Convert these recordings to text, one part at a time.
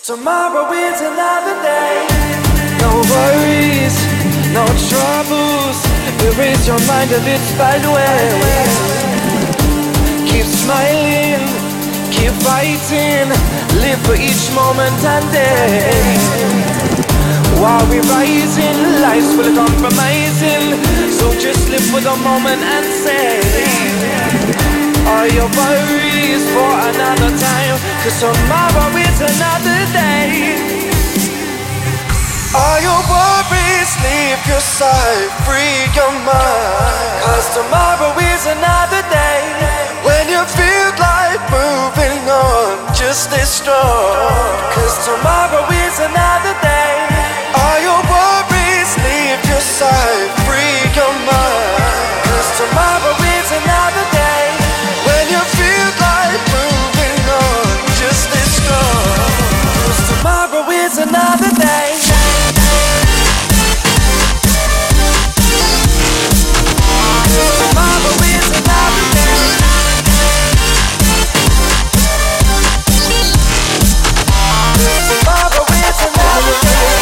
Tomorrow is another day. No worries, no troubles. Erase your mind of its bad ways. Keep smiling, keep fighting. Live for each moment and day. While we're rising, life's full of compromising. So just live for the moment and say, all your worries for another time, 'cause tomorrow is another day. All your worries, leave your side, free your mind, 'cause tomorrow is another day. When you feel like moving on, just stay strong, 'cause tomorrow is another day. All your worries, leave your side, free your mind, 'cause tomorrow is another day. When you feel like moving on, just stay strong, 'cause tomorrow is another day. Tomorrow is another day. Tomorrow is another day.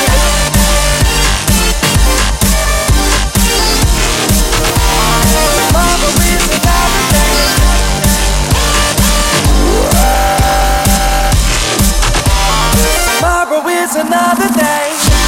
Tomorrow is another day. Tomorrow is another day.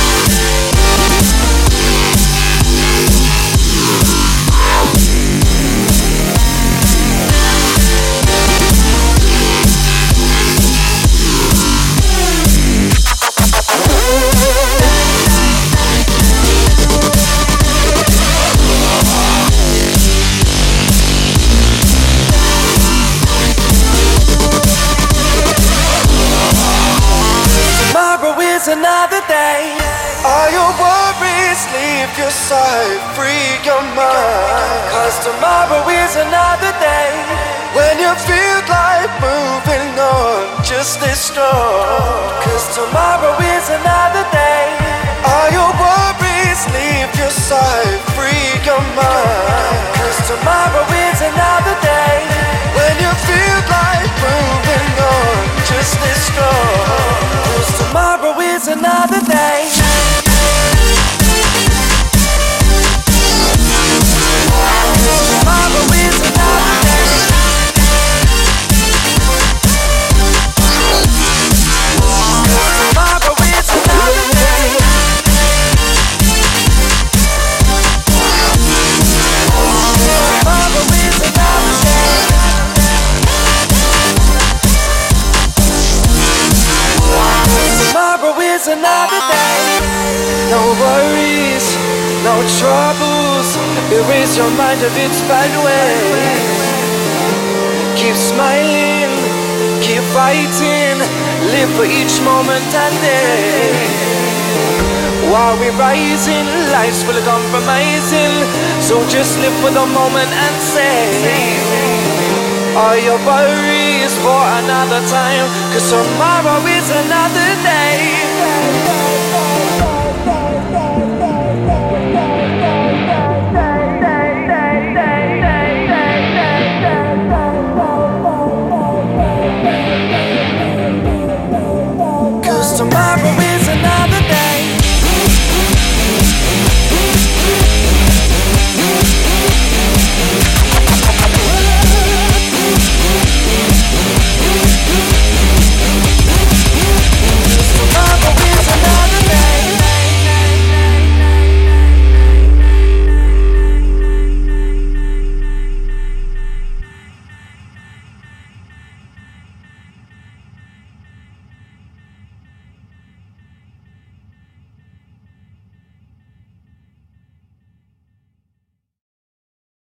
Another day. All your worries, leave your side, free your mind, 'cause tomorrow is another day. When you feel like moving on, just stay strong, 'cause tomorrow is another day. All your worries, leave your side, free your mind, 'cause tomorrow is another day. When you feel like moving on, just stay strong, 'cause tomorrow is another day. Tomorrow is another day. Tomorrow is another day. Tomorrow is another day. Tomorrow is another day. No worries, no troubles. Erase your mind of its bad ways. Keep smiling, keep fighting. Live for each moment and day. While we're rising, life's full of compromising. So just live for the moment and say, all your worries for another time, 'cause tomorrow is another day.